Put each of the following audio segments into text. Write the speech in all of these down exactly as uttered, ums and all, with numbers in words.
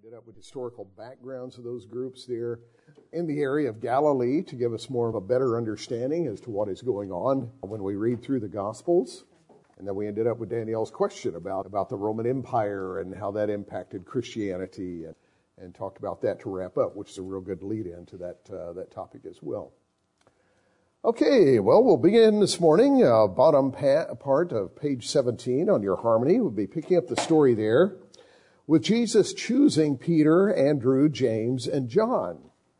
ended up with historical backgrounds of those groups there in the area of Galilee to give us more of a better understanding as to what is going on when we read through the Gospels. And then we ended up with Danielle's question about, about the Roman Empire and how that impacted Christianity, and, and talked about that to wrap up, which is a real good lead-in to that, uh, that topic as well. Okay, well, we'll begin this morning, uh, bottom pa- part of page seventeen on your harmony. We'll be picking up the story there with Jesus choosing Peter, Andrew, James, and John.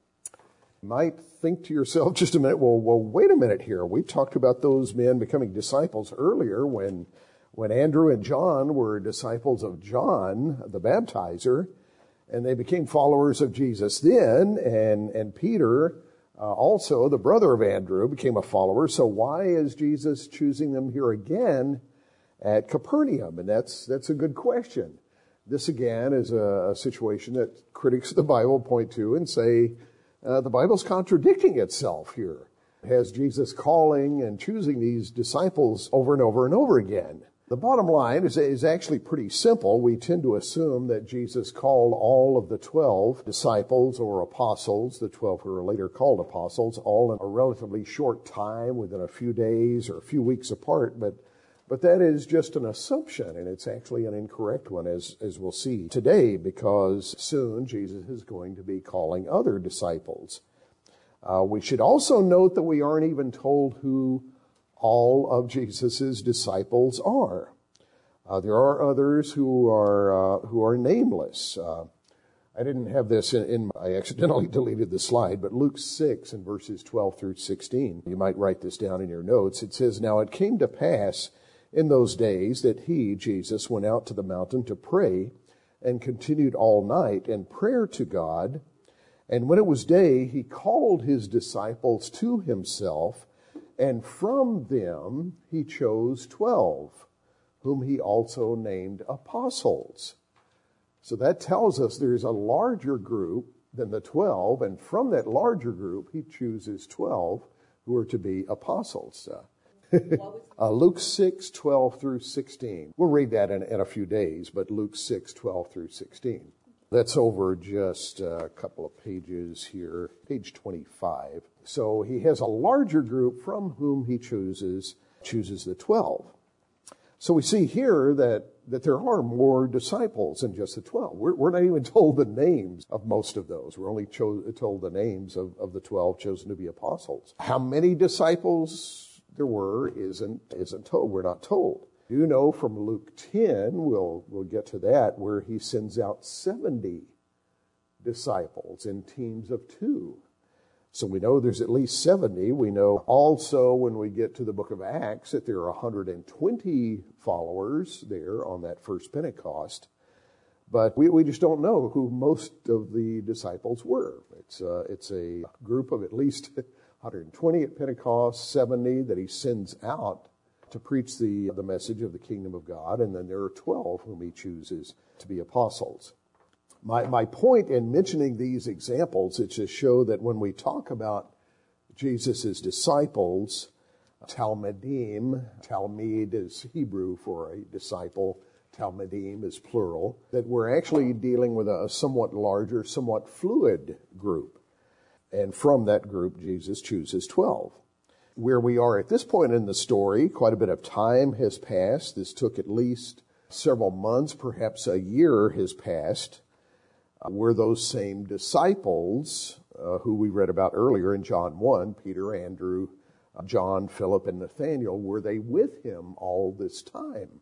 You might think to yourself just a minute, well, well, wait a minute here. We talked about those men becoming disciples earlier when, when Andrew and John were disciples of John, the baptizer, and they became followers of Jesus then, and, and Peter, uh, also the brother of Andrew, became a follower. So why is Jesus choosing them here again at Capernaum? And that's, that's a good question. This, again, is a, a situation that critics of the Bible point to and say uh, the Bible's contradicting itself here. It has Jesus calling and choosing these disciples over and over and over again. The bottom line is, is actually pretty simple. We tend to assume that Jesus called all of the twelve disciples or apostles, the twelve who were later called apostles, all in a relatively short time, within a few days or a few weeks apart, but But that is just an assumption, and it's actually an incorrect one, as, as we'll see today, because soon Jesus is going to be calling other disciples. Uh, we should also note that we aren't even told who all of Jesus's disciples are. Uh, there are others who are uh, who are nameless. Uh, I didn't have this in, in, I accidentally deleted the slide, but Luke six in verses twelve through sixteen, you might write this down in your notes. It says, "Now it came to pass in those days that he, Jesus, went out to the mountain to pray and continued all night in prayer to God. And when it was day, he called his disciples to himself, and from them he chose twelve, whom he also named apostles." So that tells us there's a larger group than the twelve, and from that larger group he chooses twelve who are to be apostles. Uh, uh, Luke six, twelve through sixteen. We'll read that in, in a few days, but Luke six, twelve through sixteen. That's over just a couple of pages here, page twenty-five. So he has a larger group from whom he chooses, chooses the twelve. So we see here that, that there are more disciples than just the twelve. We're, we're not even told the names of most of those. We're only cho- told the names of, of the twelve chosen to be apostles. How many disciples there were isn't isn't told. We're not told. You know from Luke ten, we'll we'll get to that, where he sends out seventy disciples in teams of two. So we know there's at least seventy. We know also when we get to the book of Acts that there are one hundred twenty followers there on that first Pentecost. But we, we just don't know who most of the disciples were. It's uh, it's a group of at least one hundred twenty at Pentecost, seventy that he sends out to preach the, the message of the kingdom of God, and then there are twelve whom he chooses to be apostles. My, my point in mentioning these examples is to show that when we talk about Jesus' disciples, Talmidim, Talmid is Hebrew for a disciple, Talmidim is plural, that we're actually dealing with a somewhat larger, somewhat fluid group. And from that group, Jesus chooses twelve. Where we are at this point in the story, quite a bit of time has passed. This took at least several months, perhaps a year has passed. Uh, were those same disciples uh, who we read about earlier in John one, Peter, Andrew, uh, John, Philip, and Nathanael, were they with him all this time?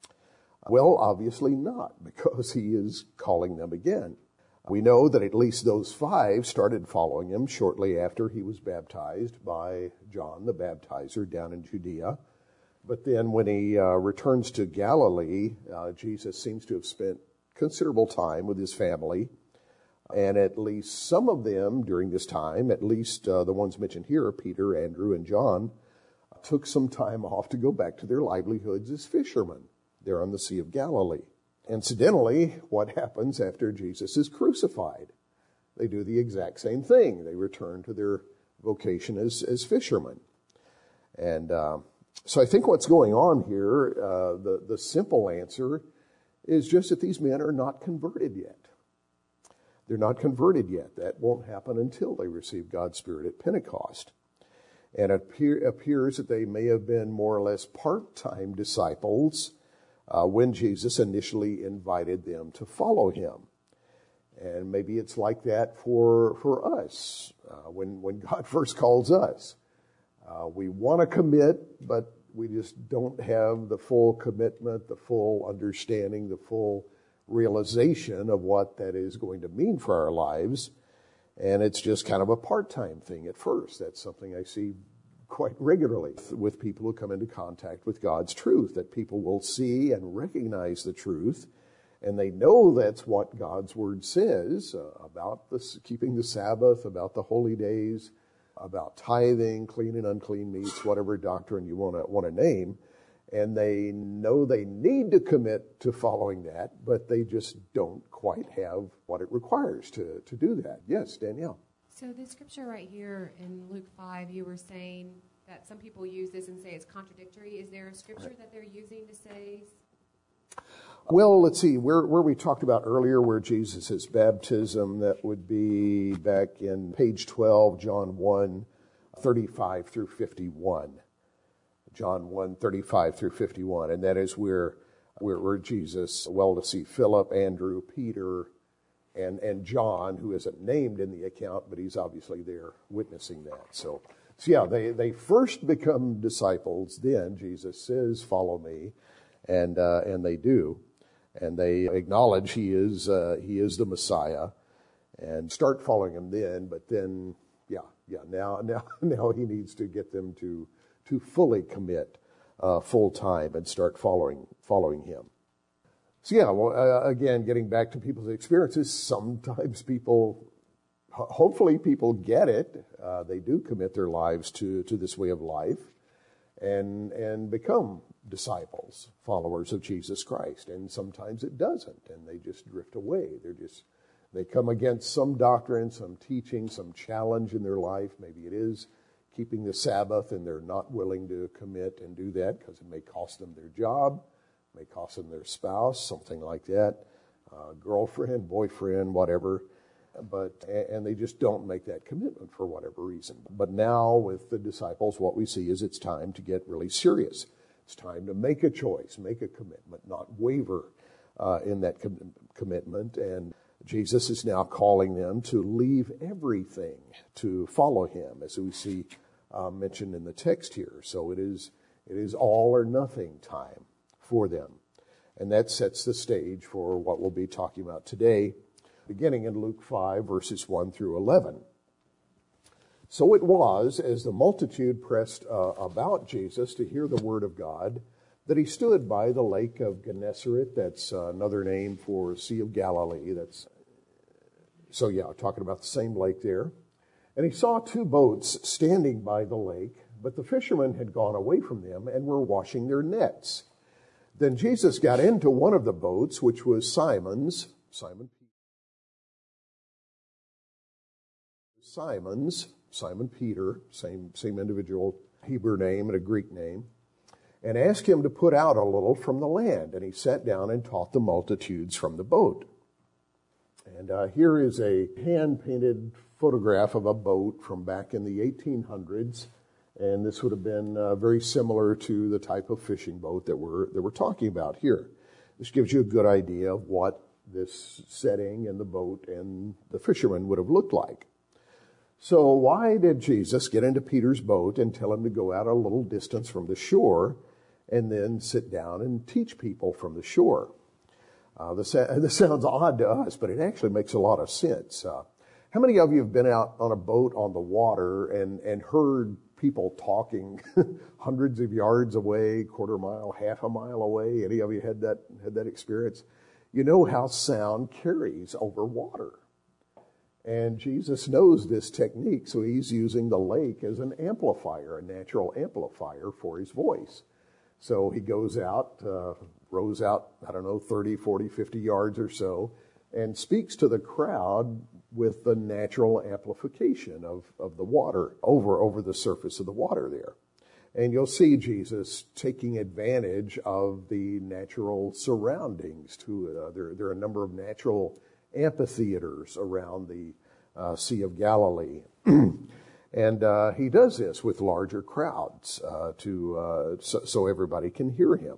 Well, obviously not, because he is calling them again. We know that at least those five started following him shortly after he was baptized by John the Baptizer down in Judea. But then when he uh, returns to Galilee, uh, Jesus seems to have spent considerable time with his family. And at least some of them during this time, at least uh, the ones mentioned here, Peter, Andrew, and John, took some time off to go back to their livelihoods as fishermen there on the Sea of Galilee. Incidentally, what happens after Jesus is crucified? They do the exact same thing. They return to their vocation as, as fishermen. And uh, so I think what's going on here, uh, the, the simple answer is just that these men are not converted yet. They're not converted yet. That won't happen until they receive God's Spirit at Pentecost. And it appear, appears that they may have been more or less part-time disciples uh, when Jesus initially invited them to follow him. And maybe it's like that for for us uh, when, when God first calls us. Uh, we want to commit, but we just don't have the full commitment, the full understanding, the full realization of what that is going to mean for our lives. And it's just kind of a part-time thing at first. That's something I see quite regularly with people who come into contact with God's truth, that people will see and recognize the truth, and they know that's what God's Word says uh, about this, keeping the Sabbath, about the holy days, about tithing, clean and unclean meats, whatever doctrine you want to want to name. And they know they need to commit to following that, but they just don't quite have what it requires to, to do that. Yes, Danielle. So the scripture right here in Luke five, you were saying that some people use this and say it's contradictory. Is there a scripture right that they're using to say? Well, let's see, where, where we talked about earlier, where Jesus' baptism, that would be back in page twelve, John one, thirty-five through fifty-one. John one, thirty-five through fifty-one. And that is where, where, where Jesus, well, to see Philip, Andrew, Peter, and, and John, who isn't named in the account, but he's obviously there witnessing that. So, so yeah, they, they first become disciples. Then Jesus says, follow me. And, uh, and they do. And they acknowledge he is, uh, he is the Messiah and start following him then. But then, yeah, yeah, now, now, now he needs to get them to, to fully commit, uh, full time and start following, following him. So yeah, well, uh, again, getting back to people's experiences, sometimes people, hopefully people get it. Uh, they do commit their lives to, to this way of life and, and become disciples, followers of Jesus Christ. And sometimes it doesn't, and they just drift away. They're just, they come against some doctrine, some teaching, some challenge in their life. Maybe it is keeping the Sabbath, and they're not willing to commit and do that because it may cost them their job, may cost them their spouse, something like that, uh, girlfriend, boyfriend, whatever. But, and they just don't make that commitment for whatever reason. But now with the disciples, what we see is it's time to get really serious. It's time to make a choice, make a commitment, not waver uh, in that com- commitment. And Jesus is now calling them to leave everything to follow him, as we see uh, mentioned in the text here. So it is it is all or nothing time for them. And that sets the stage for what we'll be talking about today, beginning in Luke five, verses one through eleven. So it was, as the multitude pressed uh, about Jesus to hear the word of God, that he stood by the lake of Gennesaret. That's uh, another name for Sea of Galilee. That's so yeah, talking about the same lake there. And he saw two boats standing by the lake, but the fishermen had gone away from them and were washing their nets. Then Jesus got into one of the boats, which was Simon's, Simon Simon's, Simon Peter, same same individual, Hebrew name and a Greek name, and asked him to put out a little from the land. And he sat down and taught the multitudes from the boat. And uh, here is a hand-painted photograph of a boat from back in the eighteen hundreds. And this would have been uh, very similar to the type of fishing boat that we're, that we're talking about here. This gives you a good idea of what this setting and the boat and the fishermen would have looked like. So why did Jesus get into Peter's boat and tell him to go out a little distance from the shore and then sit down and teach people from the shore? Uh, this, this sounds odd to us, but it actually makes a lot of sense. Uh, how many of you have been out on a boat on the water and, and heard people talking hundreds of yards away, quarter mile, half a mile away? Any of you had that, had that experience? You know how sound carries over water. And Jesus knows this technique, so he's using the lake as an amplifier, a natural amplifier for his voice. So he goes out, uh, rows out, I don't know, thirty, forty, fifty yards or so, and speaks to the crowd with the natural amplification of, of the water over, over the surface of the water there. And you'll see Jesus taking advantage of the natural surroundings too. Uh, there, there are a number of natural amphitheaters around the uh, Sea of Galilee. And uh, he does this with larger crowds uh, to uh, so, so everybody can hear him.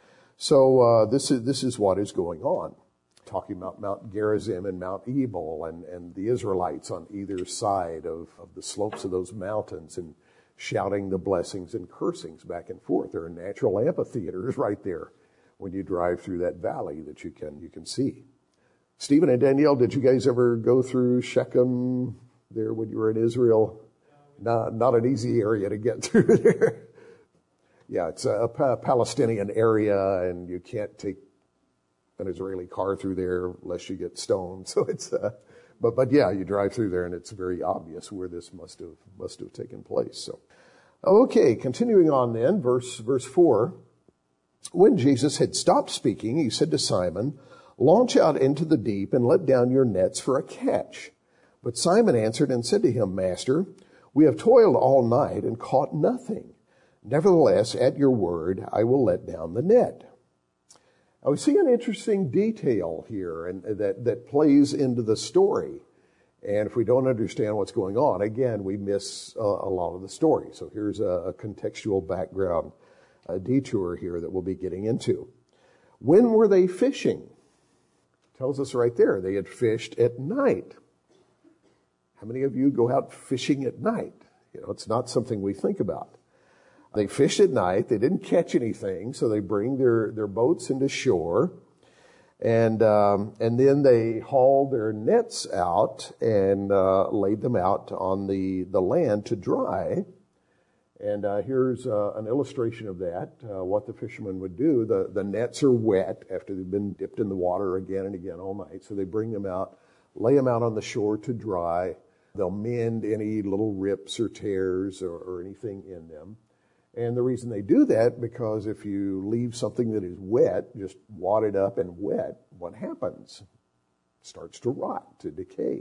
So uh, this is this is what is going on. Talking about Mount Gerizim and Mount Ebal and, and the Israelites on either side of, of the slopes of those mountains and shouting the blessings and cursings back and forth. There are natural amphitheaters right there when you drive through that valley that you can you can see. Stephen and Danielle, did you guys ever go through Shechem there when you were in Israel? Not, not an easy area to get through there. Yeah, it's a, a Palestinian area, and you can't take an Israeli car through there unless you get stoned. So it's, uh, but but yeah, you drive through there, and it's very obvious where this must have must have taken place. So, okay, continuing on then, verse verse four. When Jesus had stopped speaking, he said to Simon, "Launch out into the deep and let down your nets for a catch." But Simon answered and said to him, "Master, we have toiled all night and caught nothing. Nevertheless, at your word, I will let down the net." Now, we see an interesting detail here and that, that plays into the story. And if we don't understand what's going on, again, we miss a, a lot of the story. So here's a, a contextual background a detour here that we'll be getting into. When were they fishing? It tells us right there, they had fished at night. How many of you go out fishing at night? You know, it's not something we think about. They fished at night. They didn't catch anything, so they bring their, their boats into shore, and um, and then they hauled their nets out and uh, laid them out on the, the land to dry. And uh, here's uh, an illustration of that, uh, what the fishermen would do. The, the nets are wet after they've been dipped in the water again and again all night, so they bring them out, lay them out on the shore to dry. They'll mend any little rips or tears or, or anything in them. And the reason they do that, because if you leave something that is wet, just wadded up and wet, what happens? It starts to rot, to decay.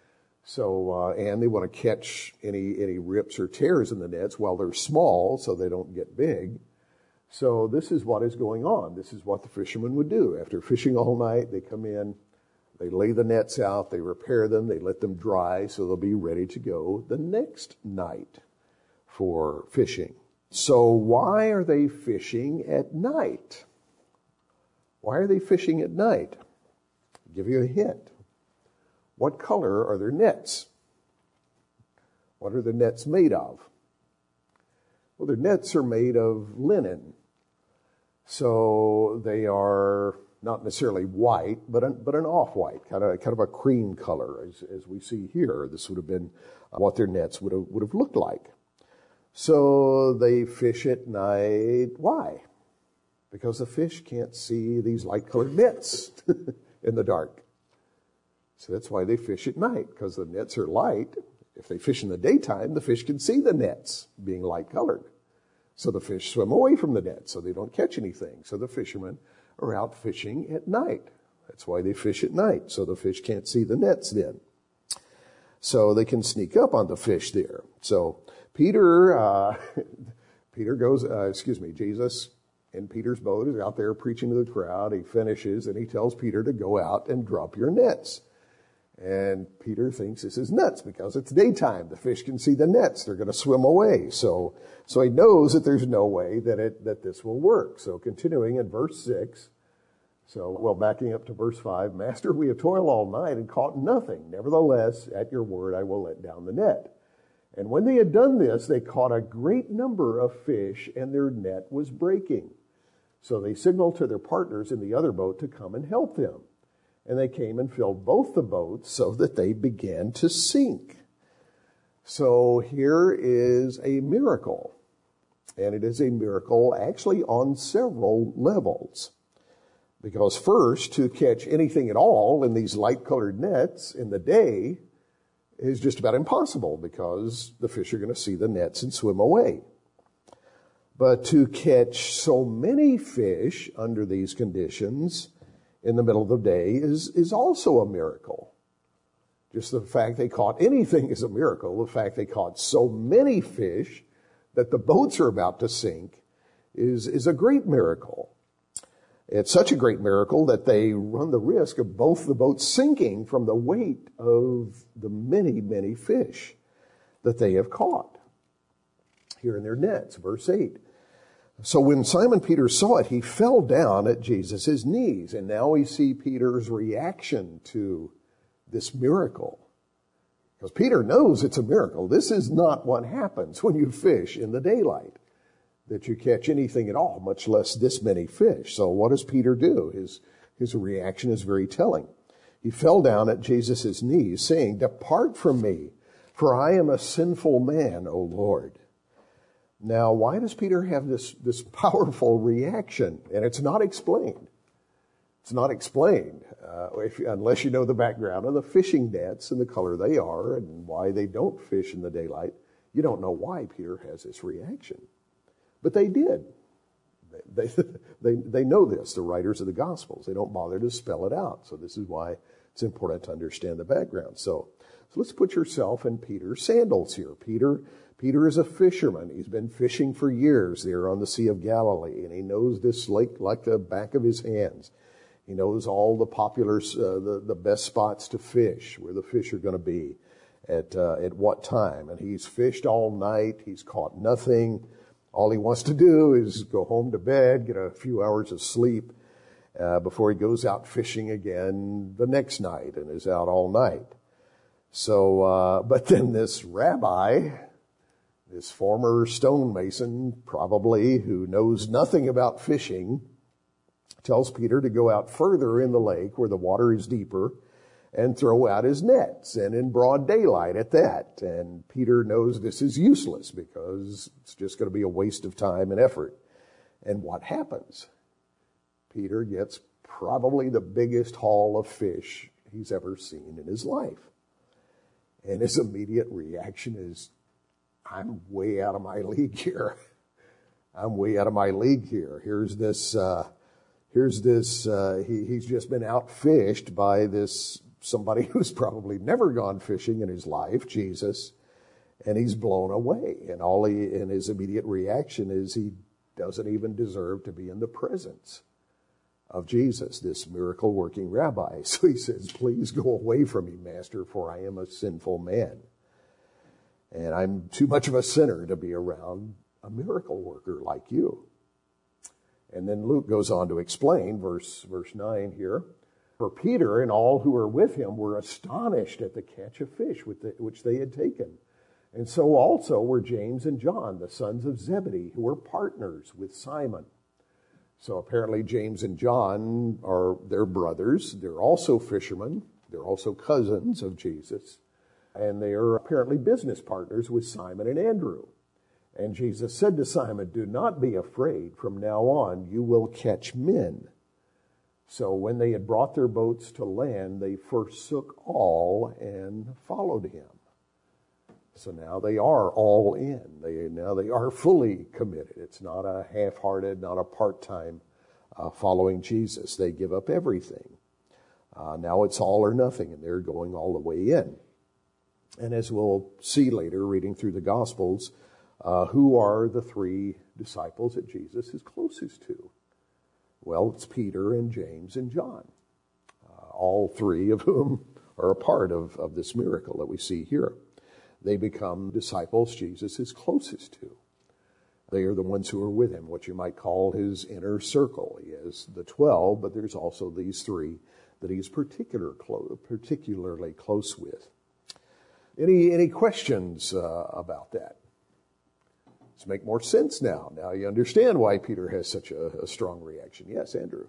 So, uh, and they want to catch any, any rips or tears in the nets while they're small so they don't get big. So this is what is going on. This is what the fishermen would do. After fishing all night, they come in, they lay the nets out, they repair them, they let them dry so they'll be ready to go the next night for fishing. So why are they fishing at night? Why are they fishing at night? I'll give you a hint. What color are their nets? What are the nets made of? Well, their nets are made of linen. So they are not necessarily white, but an, but an off-white, kind of kind of a cream color, as as we see here. This would have been what their nets would have would have looked like. So they fish at night. Why? Because the fish can't see these light-colored nets in the dark. So that's why they fish at night, because the nets are light. If they fish in the daytime, the fish can see the nets being light-colored. So the fish swim away from the net, so they don't catch anything. So the fishermen are out fishing at night. That's why they fish at night, so the fish can't see the nets then. So they can sneak up on the fish there. So Peter, uh, Peter goes, uh, excuse me, Jesus in Peter's boat is out there preaching to the crowd. He finishes and he tells Peter to go out and drop your nets. And Peter thinks this is nuts because it's daytime. The fish can see the nets. They're going to swim away. So, so he knows that there's no way that it, that this will work. So continuing in verse six. So, well, backing up to verse five, Master, we have toiled all night and caught nothing. Nevertheless, at your word, I will let down the net. And when they had done this, they caught a great number of fish, and their net was breaking. So they signaled to their partners in the other boat to come and help them. And they came and filled both the boats so that they began to sink. So here is a miracle. And it is a miracle actually on several levels. Because first, to catch anything at all in these light-colored nets in the day is just about impossible because the fish are going to see the nets and swim away. But to catch so many fish under these conditions in the middle of the day is, is also a miracle. Just the fact they caught anything is a miracle. The fact they caught so many fish that the boats are about to sink is, is a great miracle. It's such a great miracle that they run the risk of both the boats sinking from the weight of the many, many fish that they have caught here in their nets. Verse eight. So when Simon Peter saw it, he fell down at Jesus' knees. And now we see Peter's reaction to this miracle. Because Peter knows it's a miracle. This is not what happens when you fish in the daylight, that you catch anything at all, much less this many fish. So what does Peter do? His, his reaction is very telling. He fell down at Jesus' knees, saying, "Depart from me, for I am a sinful man, O Lord." Now, why does Peter have this, this powerful reaction? And it's not explained. It's not explained, uh, if, unless you know the background of the fishing nets and the color they are and why they don't fish in the daylight. You don't know why Peter has this reaction. But they did. They, they, they, they know this, the writers of the Gospels. They don't bother to spell it out. So this is why it's important to understand the background. So, so let's put yourself in Peter's sandals here. Peter, Peter is a fisherman. He's been fishing for years there on the Sea of Galilee, and he knows this lake like the back of his hands. He knows all the popular, uh, the, the best spots to fish, where the fish are going to be, at uh, at what time. And he's fished all night. He's caught nothing. All he wants to do is go home to bed, get a few hours of sleep uh, before he goes out fishing again the next night and is out all night. So, uh, but then this rabbi, this former stonemason probably, who knows nothing about fishing, tells Peter to go out further in the lake where the water is deeper and throw out his nets, and in broad daylight at that. And Peter knows this is useless because it's just going to be a waste of time and effort. And what happens? Peter gets probably the biggest haul of fish he's ever seen in his life. And his immediate reaction is, I'm way out of my league here. I'm way out of my league here. Here's this, uh, here's this, uh, he, he's just been outfished by this somebody who's probably never gone fishing in his life, Jesus, and he's blown away. And all he, and his immediate reaction is he doesn't even deserve to be in the presence of Jesus, this miracle-working rabbi. So he says, "Please go away from me, Master, for I am a sinful man. And I'm too much of a sinner to be around a miracle worker like you." And then Luke goes on to explain, verse, verse nine here, "For Peter and all who were with him were astonished at the catch of fish which they had taken. And so also were James and John, the sons of Zebedee, who were partners with Simon." So apparently James and John are their brothers. They're also fishermen. They're also cousins of Jesus. And they are apparently business partners with Simon and Andrew. And Jesus said to Simon, "Do not be afraid. From now on you will catch men." So when they had brought their boats to land, they forsook all and followed him. So now they are all in. They, now they are fully committed. It's not a half-hearted, not a part-time uh, following Jesus. They give up everything. Uh, now it's all or nothing, and they're going all the way in. And as we'll see later, reading through the Gospels, uh, who are the three disciples that Jesus is closest to? Well, it's Peter and James and John, uh, all three of whom are a part of, of this miracle that we see here. They become disciples Jesus is closest to. They are the ones who are with him, what you might call his inner circle. He has the twelve, but there's also these three that he's particular clo- particularly close with. Any, any questions uh, about that? Let's make more sense now. Now you understand why Peter has such a, a strong reaction. Yes, Andrew.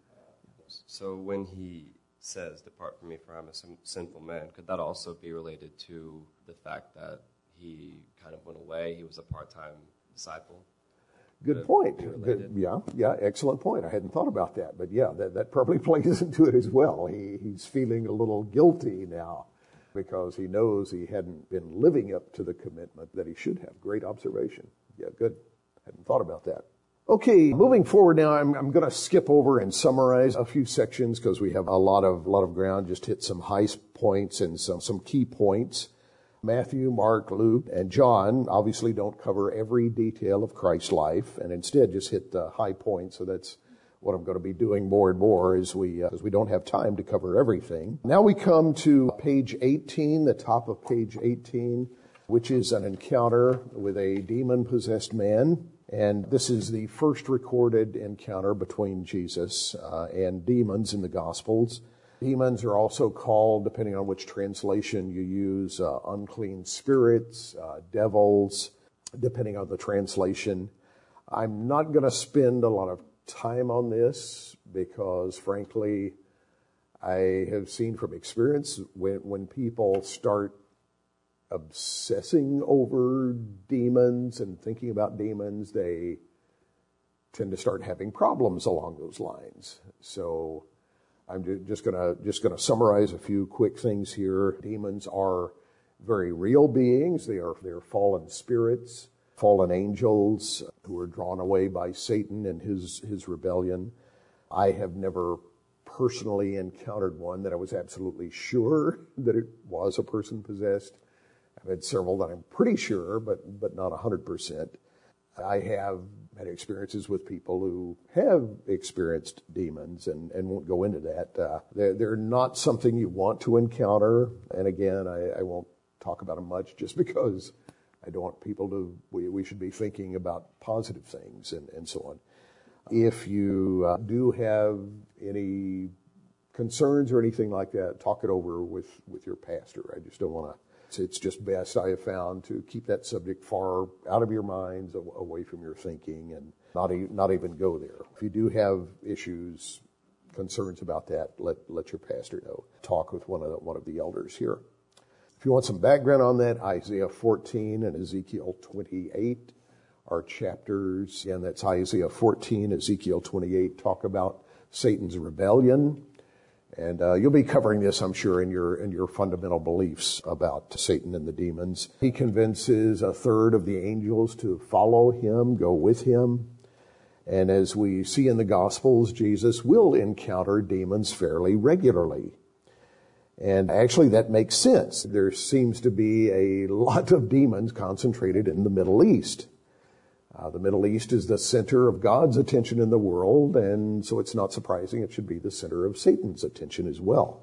So when he says, "Depart from me, for I'm a sin- sinful man," could that also be related to the fact that he kind of went away? He was a part-time disciple. Good point. Good, yeah, yeah, excellent point. I hadn't thought about that, but yeah, that, that probably plays into it as well. He, he's feeling a little guilty now because he knows he hadn't been living up to the commitment that he should have. Great observation. Yeah, good. Hadn't thought about that. Okay, moving forward now, I'm, I'm going to skip over and summarize a few sections because we have a lot of lot of ground. Just hit some high points and some, some key points. Matthew, Mark, Luke, and John obviously don't cover every detail of Christ's life, and instead just hit the high points. So that's what I'm going to be doing more and more as we, uh, as we don't have time to cover everything. Now we come to page eighteen, the top of page eighteen, which is an encounter with a demon-possessed man. And this is the first recorded encounter between Jesus uh, and demons in the Gospels. Demons are also called, depending on which translation you use, uh, unclean spirits, uh, devils, depending on the translation. I'm not going to spend a lot of time on this because, frankly, I have seen from experience when, when people start obsessing over demons and thinking about demons, they tend to start having problems along those lines. So I'm just going to just going to summarize a few quick things here. Demons are very real beings. They are they are fallen spirits, fallen angels who are drawn away by Satan and his his rebellion. I have never personally encountered one that I was absolutely sure that it was a person possessed. I've had several that I'm pretty sure, but but not one hundred percent. I have had experiences with people who have experienced demons and, and won't go into that. Uh, they're, they're not something you want to encounter. And again, I, I won't talk about them much just because I don't want people to, we, we should be thinking about positive things and, and so on. If you uh, do have any concerns or anything like that, talk it over with, with your pastor. I just don't want to. It's just best, I have found, to keep that subject far out of your minds, away from your thinking, and not e- not even go there. If you do have issues, concerns about that, let let your pastor know. Talk with one of the, one of the elders here. If you want some background on that, Isaiah fourteen and Ezekiel twenty-eight are chapters, and that's Isaiah fourteen, Ezekiel twenty-eight, talk about Satan's rebellion. And uh, you'll be covering this, I'm sure, in your in your fundamental beliefs about Satan and the demons. He convinces a third of the angels to follow him, go with him. And as we see in the Gospels, Jesus will encounter demons fairly regularly. And actually, that makes sense. There seems to be a lot of demons concentrated in the Middle East. Uh, the Middle East is the center of God's attention in the world, and so it's not surprising it should be the center of Satan's attention as well.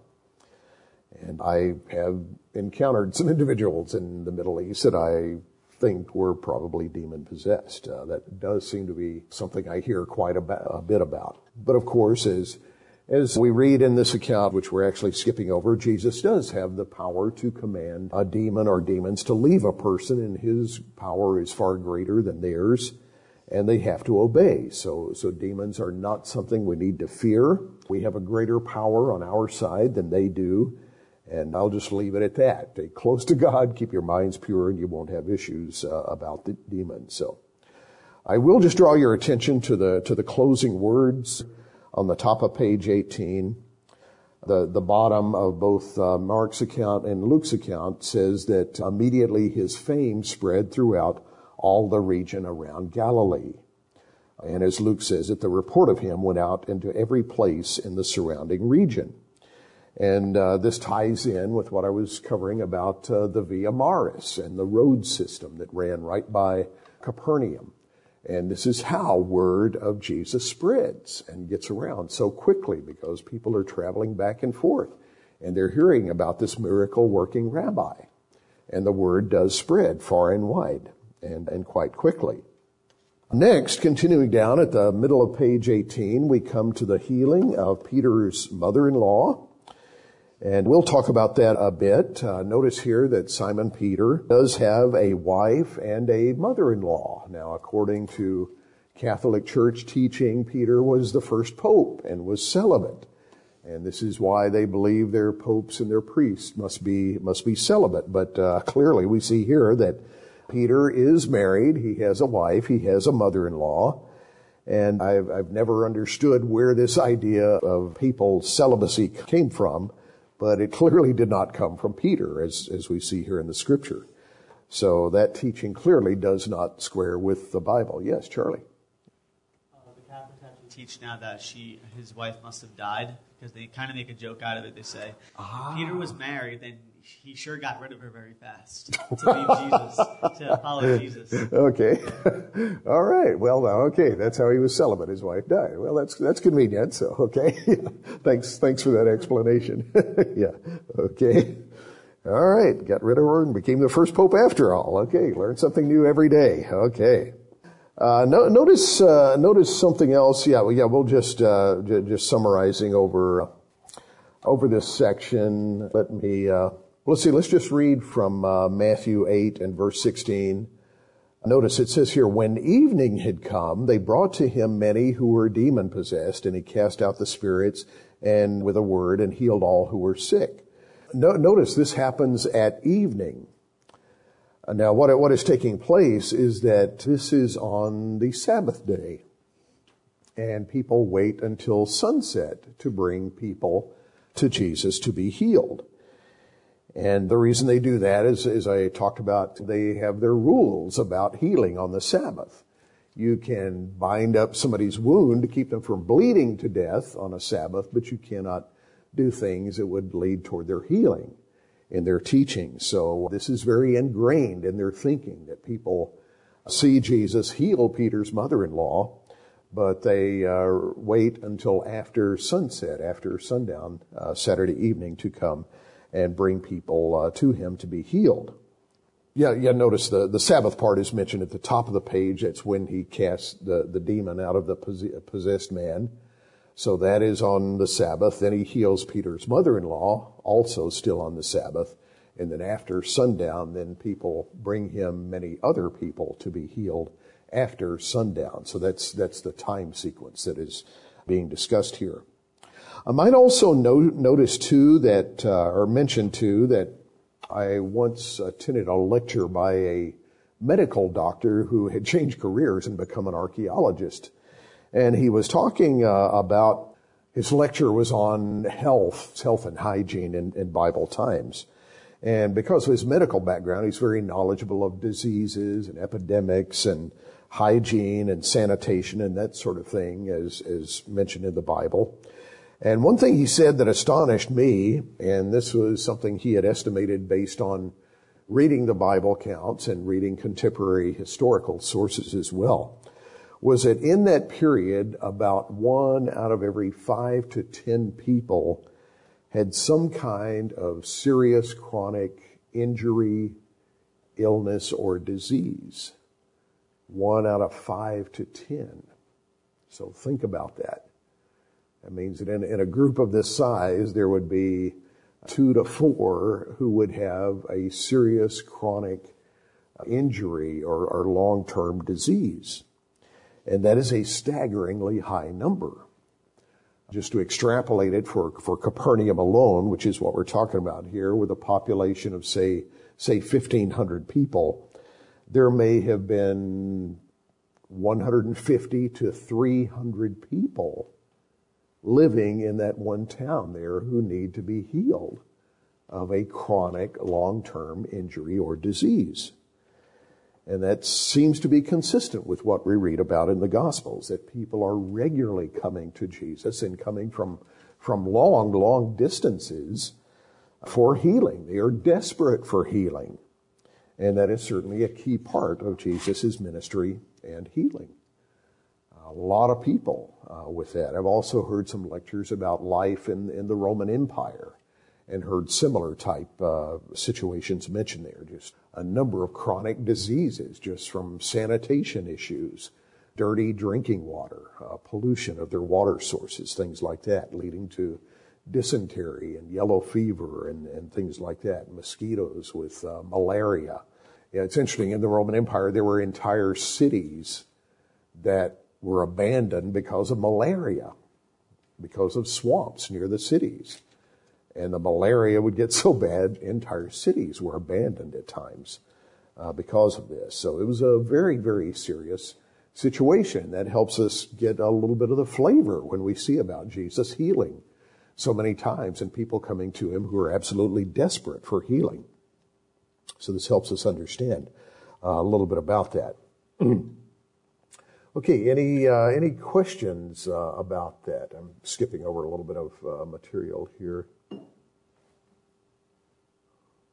And I have encountered some individuals in the Middle East that I think were probably demon-possessed. Uh, that does seem to be something I hear quite a, ba- a bit about. But of course, as As we read in this account, which we're actually skipping over, Jesus does have the power to command a demon or demons to leave a person, and his power is far greater than theirs, and they have to obey. So, so demons are not something we need to fear. We have a greater power on our side than they do, and I'll just leave it at that. Stay close to God, keep your minds pure, and you won't have issues uh, about the demons. So, I will just draw your attention to the to the closing words on the top of page eighteen. The, the bottom of both uh, Mark's account and Luke's account says that immediately his fame spread throughout all the region around Galilee. And as Luke says it, the report of him went out into every place in the surrounding region. And uh, this ties in with what I was covering about uh, the Via Maris and the road system that ran right by Capernaum. And this is how word of Jesus spreads and gets around so quickly, because people are traveling back and forth and they're hearing about this miracle working rabbi. And the word does spread far and wide and, and quite quickly. Next, continuing down at the middle of page eighteen, we come to the healing of Peter's mother-in-law. And we'll talk about that a bit. Uh, notice here that Simon Peter does have a wife and a mother-in-law. Now, according to Catholic Church teaching, Peter was the first pope and was celibate. And this is why they believe their popes and their priests must be must be celibate. But uh, clearly we see here that Peter is married. He has a wife. He has a mother-in-law. And I've, I've never understood where this idea of papal celibacy came from. But it clearly did not come from Peter, as, as we see here in the scripture. So that teaching clearly does not square with the Bible. Yes, Charlie? Uh, the Catholics actually teach now that she, his wife must have died, because they kind of make a joke out of it. They say, ah. if Peter was married, then he sure got rid of her very fast to leave Jesus, to follow Jesus. Okay. All right. Well, now, okay. That's how he was celibate. His wife died. Well, that's, that's convenient. So, okay. thanks, thanks for that explanation. Yeah. Okay. All right. Got rid of her and became the first pope after all. Okay. Learn something new every day. Okay. Uh, no, notice, uh, notice something else. Yeah. Well, yeah, we'll just, uh, j- just summarizing over, uh, over this section. Let me, uh, let's see, let's just read from, uh, Matthew eight and verse sixteen. Notice it says here, when evening had come, they brought to him many who were demon possessed, and he cast out the spirits and with a word and healed all who were sick. No, notice this happens at evening. Now, what, what is taking place is that this is on the Sabbath day, and people wait until sunset to bring people to Jesus to be healed. And the reason they do that is, as I talked about, they have their rules about healing on the Sabbath. You can bind up somebody's wound to keep them from bleeding to death on a Sabbath, but you cannot do things that would lead toward their healing in their teaching. So this is very ingrained in their thinking, that people see Jesus heal Peter's mother-in-law, but they uh, wait until after sunset, after sundown, uh, Saturday evening, to come and bring people uh, to him to be healed. Yeah, yeah. Notice the, the Sabbath part is mentioned at the top of the page. That's when he casts the, the demon out of the possessed man. So that is on the Sabbath. Then he heals Peter's mother-in-law, also still on the Sabbath. And then after sundown, then people bring him many other people to be healed after sundown. So that's that's the time sequence that is being discussed here. I might also no, notice too that, uh, or mention too, that I once attended a lecture by a medical doctor who had changed careers and become an archaeologist. And he was talking uh, about, his lecture was on health, health and hygiene in, in Bible times. And because of his medical background, he's very knowledgeable of diseases and epidemics and hygiene and sanitation and that sort of thing, as, as mentioned in the Bible. And one thing he said that astonished me, and this was something he had estimated based on reading the Bible accounts and reading contemporary historical sources as well, was that in that period, about one out of every five to ten people had some kind of serious chronic injury, illness, or disease. One out of five to ten. So think about that. That means that in, in a group of this size, there would be two to four who would have a serious chronic injury or, or long-term disease. And that is a staggeringly high number. Just to extrapolate it for, for Capernaum alone, which is what we're talking about here, with a population of, say, say fifteen hundred people, there may have been one hundred fifty to three hundred people living in that one town there who need to be healed of a chronic long-term injury or disease. And that seems to be consistent with what we read about in the Gospels, that people are regularly coming to Jesus and coming from, from long, long distances for healing. They are desperate for healing. And that is certainly a key part of Jesus' ministry and healing. A lot of people uh, with that. I've also heard some lectures about life in, in the Roman Empire and heard similar type uh, situations mentioned there. Just a number of chronic diseases just from sanitation issues, dirty drinking water, uh, pollution of their water sources, things like that, leading to dysentery and yellow fever and, and things like that, mosquitoes with uh, malaria. Yeah, it's interesting, in the Roman Empire, there were entire cities that were abandoned because of malaria, because of swamps near the cities. And the malaria would get so bad, entire cities were abandoned at times uh, because of this. So it was a very, very serious situation. That helps us get a little bit of the flavor when we see about Jesus healing so many times and people coming to him who are absolutely desperate for healing. So this helps us understand uh, a little bit about that. Okay, any uh, any questions uh, about that? I'm skipping over a little bit of uh, material here.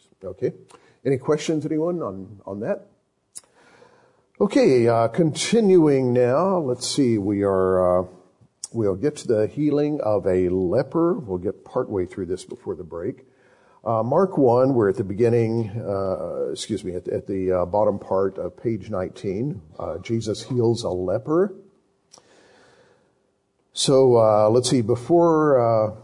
Okay. Any questions, anyone, on, on that? Okay, uh, continuing now. Let's see. We are, uh, we'll get to the healing of a leper. We'll get partway through this before the break. Uh, Mark one, we're at the beginning, uh, excuse me, at, at the uh, bottom part of page nineteen. Uh, Jesus heals a leper. So, uh, let's see, before, uh,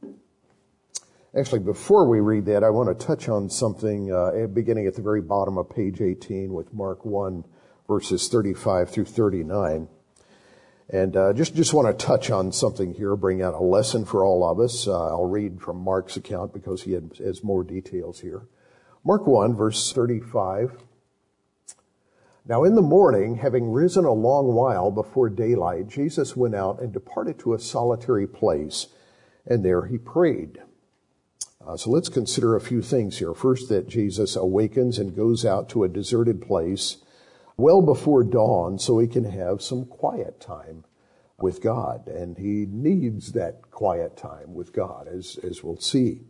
actually before we read that, I want to touch on something, uh, beginning at the very bottom of page eighteen with Mark one, verses thirty-five through thirty-nine. And uh, just just want to touch on something here, bring out a lesson for all of us. Uh, I'll read from Mark's account because he had, has more details here. Mark one, verse thirty-five. Now in the morning, having risen a long while before daylight, Jesus went out and departed to a solitary place, and there he prayed. Uh, so let's consider a few things here. First, that Jesus awakens and goes out to a deserted place well before dawn so he can have some quiet time with God. And he needs that quiet time with God, as, as we'll see.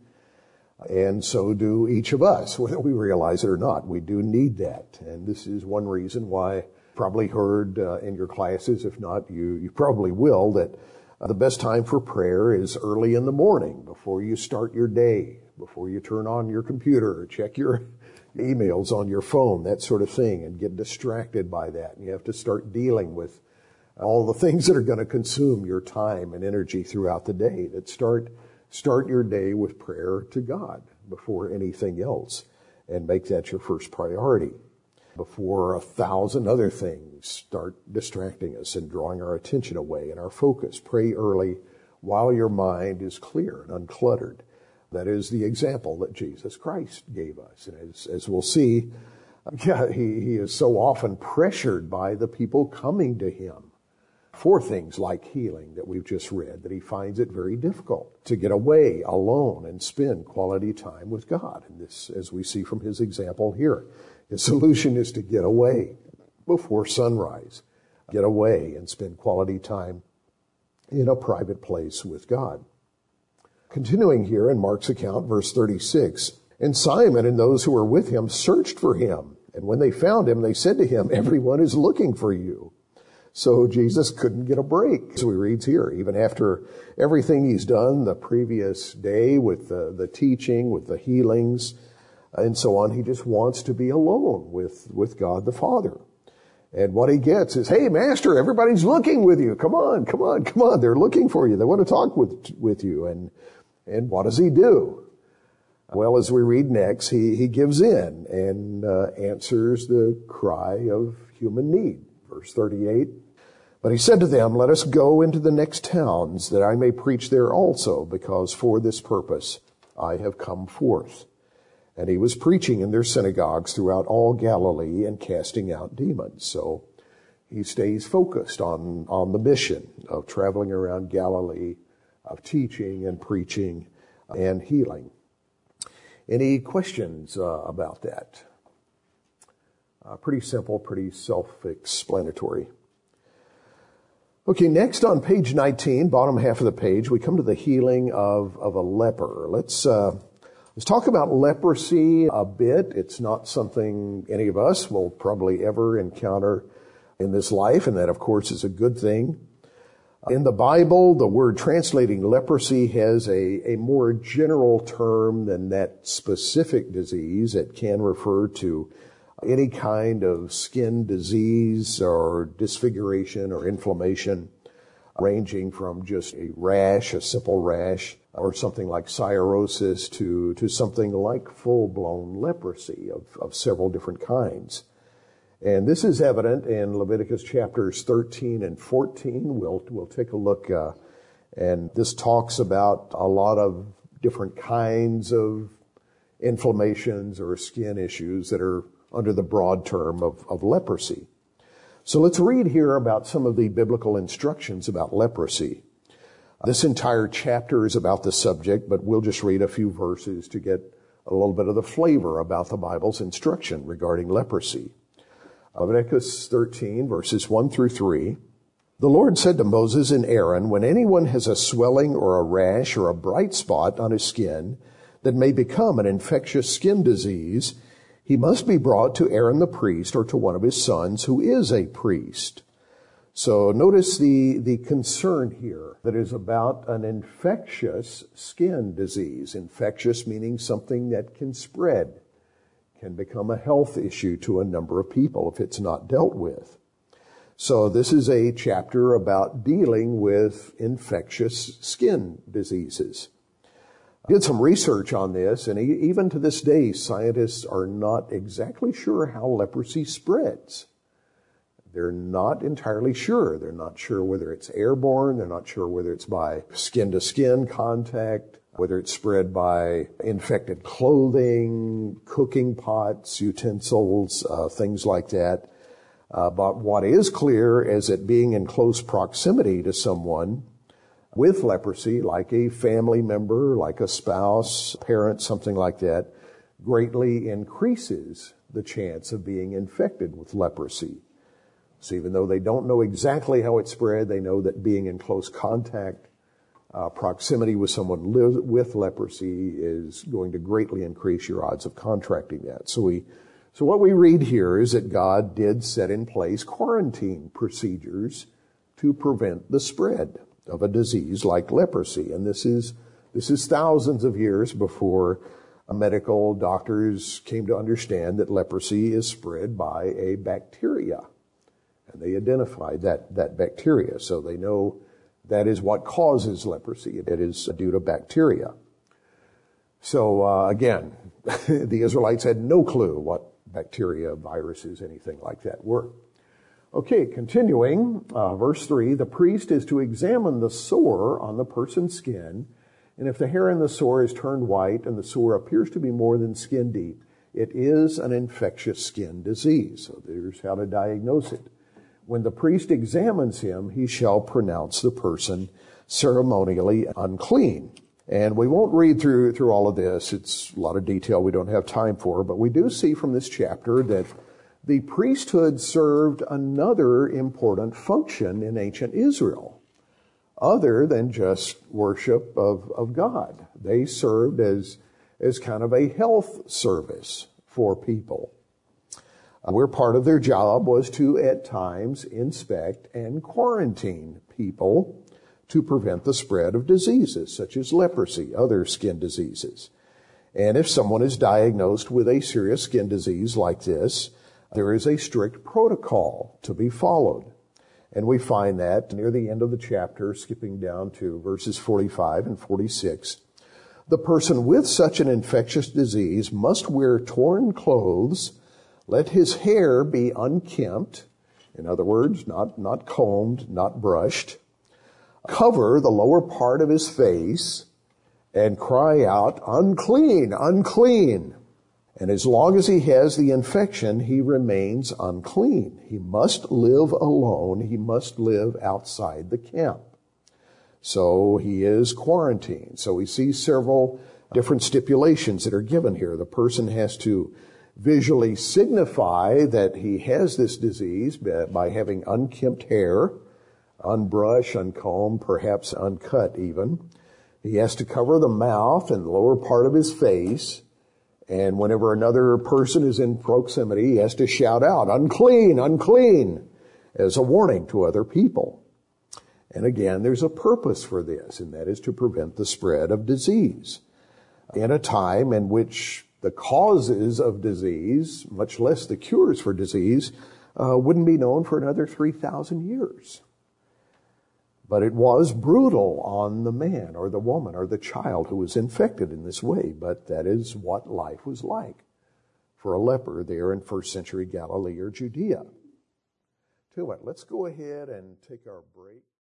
And so do each of us, whether we realize it or not. We do need that. And this is one reason why you probably heard uh, in your classes, if not, you, you probably will, that uh, the best time for prayer is early in the morning, before you start your day, before you turn on your computer or check your emails on your phone, that sort of thing, and get distracted by that. And you have to start dealing with all the things that are going to consume your time and energy throughout the day. That start start your day with prayer to God before anything else, and make that your first priority before a thousand other things start distracting us and drawing our attention away and our focus. Pray early while your mind is clear and uncluttered. That is the example that Jesus Christ gave us. And as, as we'll see, yeah, he, he is so often pressured by the people coming to him for things like healing that we've just read, that he finds it very difficult to get away alone and spend quality time with God. And this, as we see from his example here, his solution is to get away before sunrise, get away and spend quality time in a private place with God. Continuing here in Mark's account, verse thirty-six, and Simon and those who were with him searched for him. And when they found him, they said to him, everyone is looking for you. So Jesus couldn't get a break. So he reads here, even after everything he's done the previous day with the, the teaching, with the healings, and so on, he just wants to be alone with, with God the Father. And what he gets is, hey, Master, everybody's looking with you. Come on, come on, come on. They're looking for you. They want to talk with, with you. And, and what does he do? Well, as we read next, he, he gives in and uh, answers the cry of human need. Verse thirty-eight, but he said to them, let us go into the next towns, that I may preach there also, because for this purpose I have come forth. And he was preaching in their synagogues throughout all Galilee and casting out demons. So he stays focused on, on the mission of traveling around Galilee, of teaching and preaching and healing. Any questions uh, about that? Uh, pretty simple, pretty self-explanatory. Okay, next on page nineteen, bottom half of the page, we come to the healing of, of a leper. Let's, uh, let's talk about leprosy a bit. It's not something any of us will probably ever encounter in this life, and that, of course, is a good thing. In the Bible, the word translating leprosy has a, a more general term than that specific disease. It can refer to any kind of skin disease or disfiguration or inflammation, ranging from just a rash, a simple rash, or something like cirrhosis to, to something like full-blown leprosy of, of several different kinds. And this is evident in Leviticus chapters thirteen and fourteen. We'll, we'll take a look, uh, and this talks about a lot of different kinds of inflammations or skin issues that are under the broad term of, of leprosy. So let's read here about some of the biblical instructions about leprosy. This entire chapter is about the subject, but we'll just read a few verses to get a little bit of the flavor about the Bible's instruction regarding leprosy. Leviticus thirteen, verses one through three. The Lord said to Moses and Aaron, when anyone has a swelling or a rash or a bright spot on his skin, that may become an infectious skin disease, he must be brought to Aaron the priest or to one of his sons who is a priest. So notice the, the concern here that is about an infectious skin disease. Infectious meaning something that can spread, can become a health issue to a number of people if it's not dealt with. So this is a chapter about dealing with infectious skin diseases. I did some research on this, and even to this day, scientists are not exactly sure how leprosy spreads. They're not entirely sure. They're not sure whether it's airborne. They're not sure whether it's by skin-to-skin contact, whether it's spread by infected clothing, cooking pots, utensils, uh, things like that. Uh, but what is clear is that being in close proximity to someone with leprosy, like a family member, like a spouse, parent, something like that, greatly increases the chance of being infected with leprosy. So even though they don't know exactly how it spread, they know that being in close contact, uh, proximity with someone li- with leprosy is going to greatly increase your odds of contracting that. So we, so what we read here is that God did set in place quarantine procedures to prevent the spread of a disease like leprosy. And this is, this is thousands of years before medical doctors came to understand that leprosy is spread by a bacteria. And they identified that, that bacteria. So they know that is what causes leprosy. It is due to bacteria. So uh, again, the Israelites had no clue what bacteria, viruses, anything like that were. Okay, continuing, uh, verse three, the priest is to examine the sore on the person's skin, and if the hair in the sore is turned white and the sore appears to be more than skin deep, it is an infectious skin disease. So there's how to diagnose it. When the priest examines him, he shall pronounce the person ceremonially unclean. And we won't read through through all of this. It's a lot of detail we don't have time for, but we do see from this chapter that the priesthood served another important function in ancient Israel, other than just worship of, of God. They served as, as kind of a health service for people. Uh, where part of their job was to, at times, inspect and quarantine people to prevent the spread of diseases such as leprosy, other skin diseases. And if someone is diagnosed with a serious skin disease like this, there is a strict protocol to be followed. And we find that near the end of the chapter, skipping down to verses forty-five and forty-six. The person with such an infectious disease must wear torn clothes, let his hair be unkempt, in other words, not, not combed, not brushed, cover the lower part of his face, and cry out, unclean, unclean. And as long as he has the infection, he remains unclean. He must live alone. He must live outside the camp. So he is quarantined. So we see several different stipulations that are given here. The person has to visually signify that he has this disease by having unkempt hair, unbrushed, uncombed, perhaps uncut even. He has to cover the mouth and the lower part of his face. And whenever another person is in proximity, he has to shout out, unclean, unclean, as a warning to other people. And again, there's a purpose for this, and that is to prevent the spread of disease in a time in which the causes of disease, much less the cures for disease, uh, wouldn't be known for another three thousand years. But it was brutal on the man or the woman or the child who was infected in this way. But that is what life was like for a leper there in first century Galilee or Judea. Tell you what, let's go ahead and take our break.